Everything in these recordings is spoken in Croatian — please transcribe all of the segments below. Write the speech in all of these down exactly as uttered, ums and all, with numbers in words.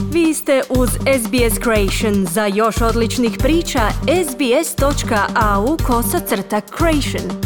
Vi ste uz S B S Creation. Za još odličnih priča, sbs.au kosacrta creation.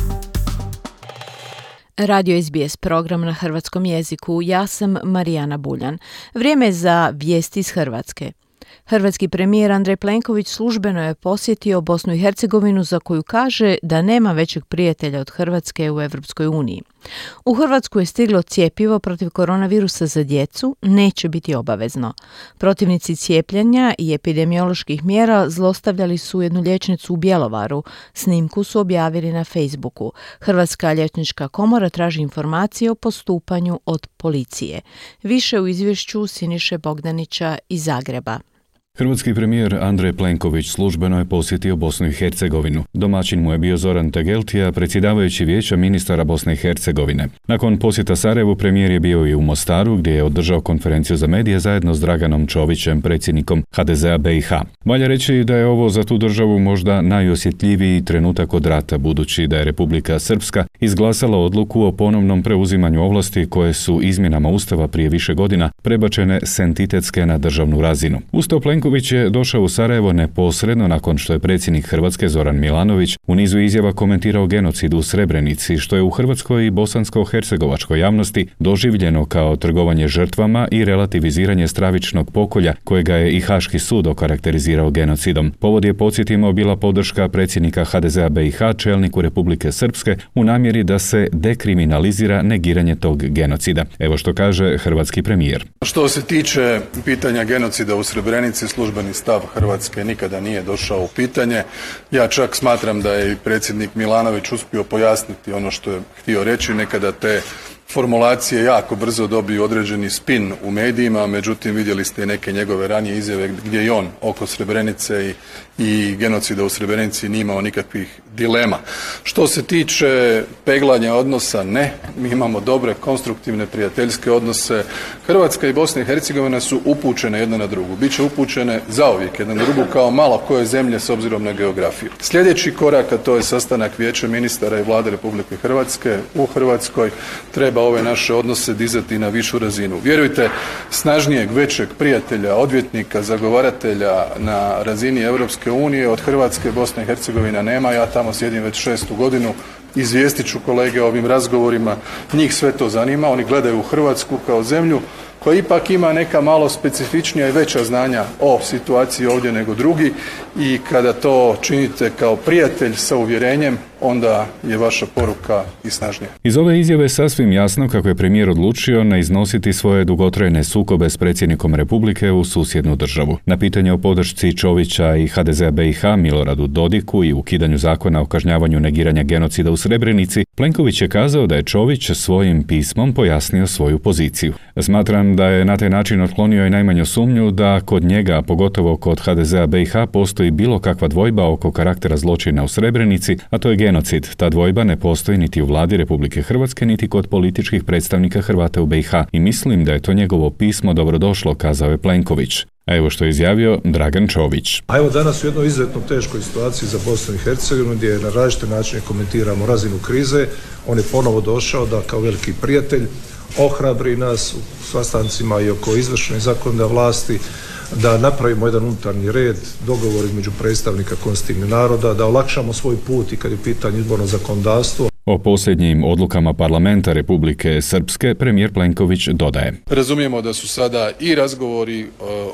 Radio S B S program na hrvatskom jeziku. Ja sam Marijana Buljan. Vrijeme je za vijesti iz Hrvatske. Hrvatski premijer Andrej Plenković službeno je posjetio Bosnu i Hercegovinu, za koju kaže da nema većeg prijatelja od Hrvatske u Europskoj uniji. U Hrvatsku je stiglo cjepivo protiv koronavirusa za djecu, neće biti obavezno. Protivnici cijepljenja i epidemioloških mjera zlostavljali su jednu liječnicu u Bjelovaru. Snimku su objavili na Facebooku. Hrvatska liječnička komora traži informacije o postupanju od policije. Više u izvješću Siniše Bogdanića iz Zagreba. Hrvatski premijer Andrej Plenković službeno je posjetio Bosnu i Hercegovinu. Domaćin mu je bio Zoran Tegeltija, predsjedavajući Vijeća ministara Bosne i Hercegovine. Nakon posjeta Sarajevu, premijer je bio i u Mostaru, gdje je održao konferenciju za medije zajedno s Draganom Čovićem, predsjednikom H D Z A B i H. Valja reći da je ovo za tu državu možda najosjetljiviji trenutak od rata, budući da je Republika Srpska izglasala odluku o ponovnom preuzimanju ovlasti koje su izmjenama Ustava prije više godina prebačene s entitetske na državnu razinu. Ustav Plenković je došao u Sarajevo neposredno nakon što je predsjednik Hrvatske Zoran Milanović u nizu izjava komentirao genocid u Srebrenici, što je u hrvatskoj i bosansko-hercegovačkoj javnosti doživljeno kao trgovanje žrtvama i relativiziranje stravičnog pokolja kojega je i Haški sud okarakterizirao genocidom. Povod je, podsjetimo, bila podrška predsjednika H D Z A B i H čelniku Republike Srpske u namjeri da se dekriminalizira negiranje tog genocida. Evo što kaže hrvatski premijer. Što se tiče pitanja genocida u Srebrenici, službeni stav Hrvatske nikada nije došao u pitanje. Ja čak smatram da je i predsjednik Milanović uspio pojasniti ono što je htio reći. Nekada te formulacije jako brzo dobiju određeni spin u medijima, međutim vidjeli ste neke njegove ranije izjave gdje i on oko Srebrenice i, i genocida u Srebrenici nije imao nikakvih dilema. Što se tiče peglanja odnosa, ne, mi imamo dobre, konstruktivne, prijateljske odnose. Hrvatska i Bosna i Hercegovina su upućene jedna na drugu. Biće upućene zauvijek jedna na drugu kao malo koje zemlje s obzirom na geografiju. Sljedeći korak, a to je sastanak Vijeća ministara i Vlade Republike Hrvatske u Hrvatskoj, treba ove naše odnose dizati na višu razinu. Vjerujte, snažnijeg, većeg prijatelja, odvjetnika, zagovaratelja na razini Europske unije od Hrvatske i Bosne i Hercegovina nema. Ja tamo sjedim već šestu godinu. Izvijestit ću kolege o ovim razgovorima. Njih sve to zanima. Oni gledaju u Hrvatsku kao zemlju koja ipak ima neka malo specifičnija i veća znanja o situaciji ovdje nego drugi, i kada to činite kao prijatelj sa uvjerenjem, onda je vaša poruka i snažnija. Iz ove izjave sasvim jasno kako je premijer odlučio ne iznositi svoje dugotrajne sukobe s predsjednikom Republike u susjednu državu. Na pitanje o podršci Čovića i H D Z A B i H Miloradu Dodiku i ukidanju zakona o kažnjavanju negiranja genocida u Srebrenici, Plenković je kazao da je Čović svojim pismom pojasnio svoju poziciju. Smatram da je na taj način otklonio i najmanju sumnju da kod njega, pogotovo kod H D Z A B i H, postoji bilo kakva dvojba oko karaktera zločina u Srebrenici, a to je genocid. Ta dvojba ne postoji niti u Vladi Republike Hrvatske, niti kod političkih predstavnika Hrvata u B i H. I mislim da je to njegovo pismo dobrodošlo, kazao je Plenković. A evo što je izjavio Dragan Čović. A evo danas u jednoj izuzetno teškoj situaciji za Bosnu i Hercegovinu, gdje na različite načine komentiramo razinu krize. On je ponovo došao da kao veliki prijatelj ohrabri nas u sastancima i oko izvršne i zakonodavne vlasti, da napravimo jedan unutarnji red, dogovor između predstavnika konstitutivnih naroda, da olakšamo svoj put i kad je pitanje izborno zakonodavstvo. O posljednjim odlukama parlamenta Republike Srpske premijer Plenković dodaje. Razumijemo da su sada i razgovori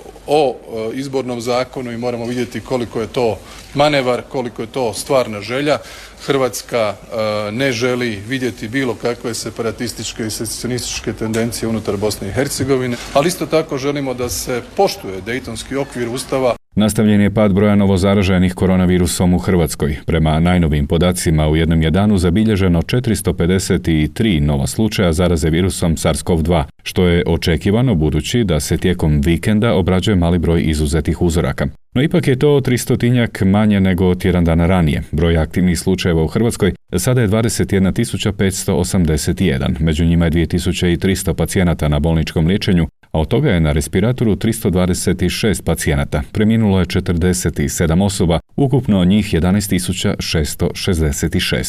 o izbornom zakonu i moramo vidjeti koliko je to manevar, koliko je to stvarna želja. Hrvatska ne želi vidjeti bilo kakve separatističke i secesionističke tendencije unutar Bosne i Hercegovine, ali isto tako želimo da se poštuje Dejtonski okvir Ustava. Nastavljen je pad broja novozaraženih koronavirusom u Hrvatskoj. Prema najnovijim podacima u jednom je danu zabilježeno četiristo pedeset tri nova slučaja zaraze virusom SARS-CoV dva, što je očekivano budući da se tijekom vikenda obrađuje mali broj izuzetih uzoraka. No ipak je to tristotinjak manje nego tjedan dana ranije. Broj aktivnih slučajeva u Hrvatskoj sada je dvadeset jedna tisuća petsto osamdeset jedan. Među njima je dvije tisuće tristo pacijenata na bolničkom liječenju, a od toga je na respiratoru tristo dvadeset šest pacijenata. Preminulo je četrdeset sedam osoba, ukupno njih jedanaest tisuća šesto šezdeset šest.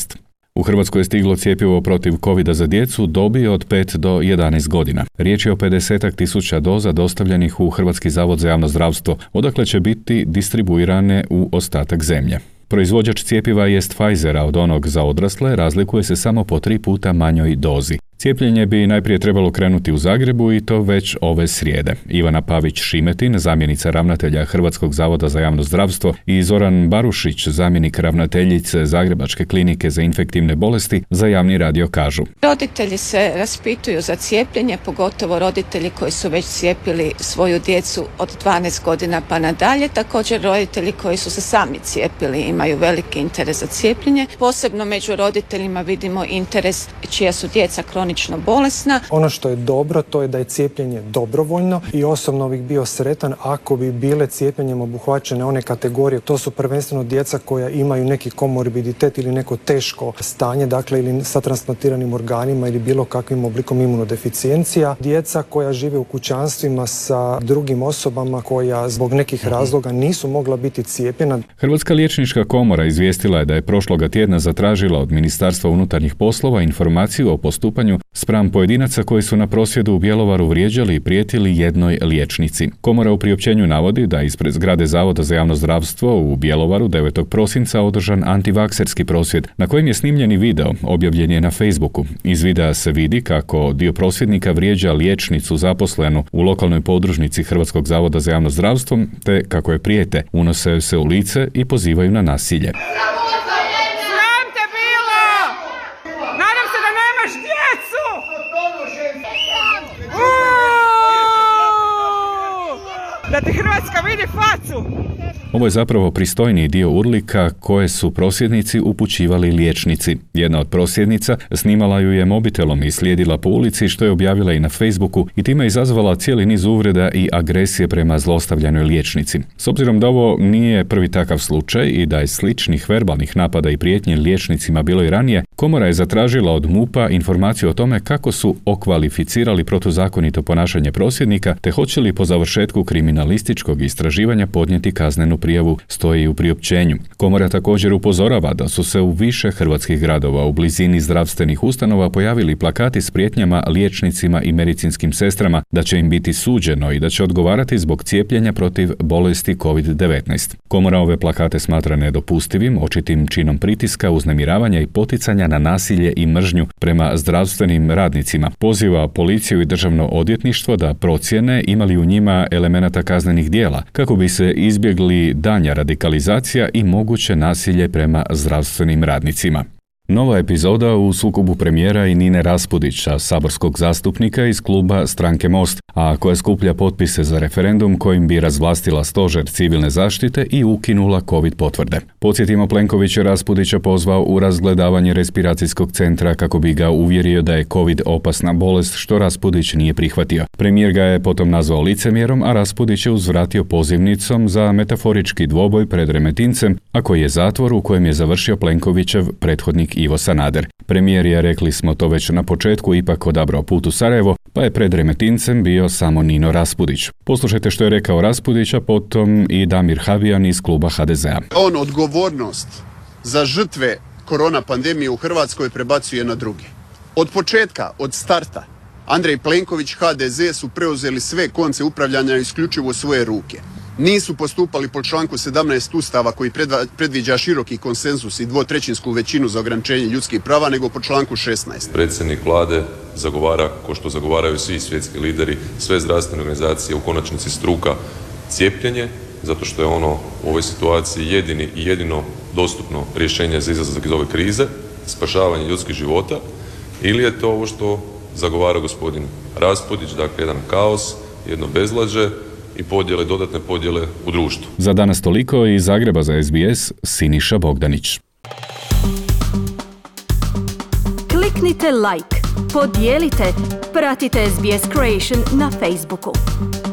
U Hrvatskoj je stiglo cjepivo protiv covida za djecu dobi od pet do jedanaest godina. Riječ je o pedesetak tisuća doza dostavljenih u Hrvatski zavod za javno zdravstvo, odakle će biti distribuirane u ostatak zemlje. Proizvođač cjepiva jest Pfizer, a od onog za odrasle razlikuje se samo po tri puta manjoj dozi. Cijepljenje bi najprije trebalo krenuti u Zagrebu i to već ove srijede. Ivana Pavić-Šimetin, zamjenica ravnatelja Hrvatskog zavoda za javno zdravstvo, i Zoran Barušić, zamjenik ravnateljice Zagrebačke klinike za infektivne bolesti, za javni radio kažu: Roditelji se raspituju za cijepljenje, pogotovo roditelji koji su već cijepili svoju djecu od dvanaest godina pa nadalje. Također roditelji koji su se sami cijepili imaju veliki interes za cijepljenje. Posebno među roditeljima vidimo interes čija su djeca kronično bolesna. Ono što je dobro, to je da je cijepljenje dobrovoljno i osobno bih bio sretan ako bi bile cijepljenjem obuhvaćene one kategorije. To su prvenstveno djeca koja imaju neki komorbiditet ili neko teško stanje, dakle ili sa transplantiranim organima ili bilo kakvim oblikom imunodeficijencija. Djeca koja žive u kućanstvima sa drugim osobama koja zbog nekih razloga nisu mogla biti cijepljena. Hrvatska liječnička komora izvijestila je da je prošloga tjedna zatražila od Ministarstva unutarnjih poslova informaciju o postupanju spram pojedinaca koji su na prosvjedu u Bjelovaru vrijeđali i prijetili jednoj liječnici. Komora u priopćenju navodi da ispred zgrade Zavoda za javno zdravstvo u Bjelovaru devetog prosinca održan antivakserski prosvjed, na kojem je snimljeni video, objavljen je na Facebooku. Iz videa se vidi kako dio prosvjednika vrijeđa liječnicu zaposlenu u lokalnoj podružnici Hrvatskog zavoda za javno zdravstvo, te kako je prijete, unose se u lice i pozivaju na nasilje. Da ti Hrvatska vidi facu! Ovo je zapravo pristojniji dio urlika koje su prosvjednici upućivali liječnici. Jedna od prosvjednica snimala ju je mobitelom i slijedila po ulici, što je objavila i na Facebooku, i time izazvala cijeli niz uvreda i agresije prema zlostavljanoj liječnici. S obzirom da ovo nije prvi takav slučaj i da je sličnih verbalnih napada i prijetnji liječnicima bilo i ranije, komora je zatražila od MUP-a informaciju o tome kako su okvalificirali protuzakonito ponašanje prosvjednika, te hoće li po završetku kriminalističkog istraživanja podnijeti kaznenu prijavu, stoji u priopćenju. Komora također upozorava da su se u više hrvatskih gradova u blizini zdravstvenih ustanova pojavili plakati s prijetnjama liječnicima i medicinskim sestrama da će im biti suđeno i da će odgovarati zbog cijepljenja protiv bolesti kovid devetnaest. Komora ove plakate smatra nedopustivim, očitim činom pritiska, uznemiravanja i poticanja na nasilje i mržnju prema zdravstvenim radnicima. Poziva policiju i državno odvjetništvo da procijene ima li u njima elemenata kaznenih djela kako bi se izbjegli danja radikalizacija i moguće nasilje prema zdravstvenim radnicima. Nova epizoda u sukobu premijera i Nine Raspudića, saborskog zastupnika iz kluba Stranke Most, a koja skuplja potpise za referendum kojim bi razvlastila stožer civilne zaštite i ukinula covid potvrde. Podsjetimo, Plenković je Raspudića pozvao u razgledavanje respiracijskog centra kako bi ga uvjerio da je covid opasna bolest, što Raspudić nije prihvatio. Premijer ga je potom nazvao licemjerom, a Raspudić je uzvratio pozivnicom za metaforički dvoboj pred Remetincem, a koji je zatvor u kojem je završio Plenkovićev prethodnik Ivo Sanader. Premijer je, rekli smo to već na početku, ipak odabrao put u Sarajevo, pa je pred Remetincem bio samo Nino Raspudić. Poslušajte što je rekao Raspudić, a potom i Damir Habijan iz kluba ha de ze a. On odgovornost za žrtve korona pandemije u Hrvatskoj prebacuje na druge. Od početka, od starta, Andrej Plenković, ha de ze su preuzeli sve konce upravljanja isključivo u svoje ruke. Nisu postupali po članku sedamnaest Ustava koji predviđa široki konsenzus i dvotrećinsku većinu za ograničenje ljudskih prava, nego po članku šesnaest. Predsjednik vlade zagovara, ko što zagovaraju svi svjetski lideri, sve zdravstvene organizacije, u konačnici struka, cijepljenje, zato što je ono u ovoj situaciji jedini i jedino dostupno rješenje za izlazak iz ove krize, spašavanje ljudskih života, ili je to ovo što zagovara gospodin Raspudić, dakle jedan kaos, jedno bezlađe i podjele, dodatne podjele u društvu. Za danas toliko. Iz Zagreba za es be es, Siniša Bogdanić. Kliknite like, podijelite, pratite es be es Creation na Facebooku.